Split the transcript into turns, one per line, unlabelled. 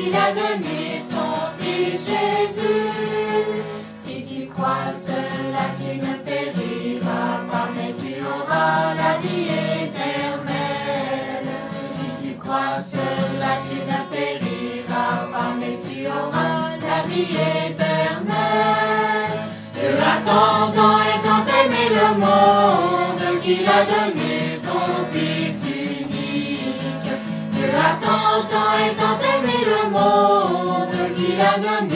qu'il a donné son Fils Jésus. Si tu crois cela, tu ne périras pas, mais tu auras la vie éternelle. Si tu crois cela, tu ne périras pas, mais tu auras la vie éternelle. Dieu a tant et tant aimé le monde qu'il a donné son Fils unique. Dieu a tant et tant aimé le monde qu'il a donné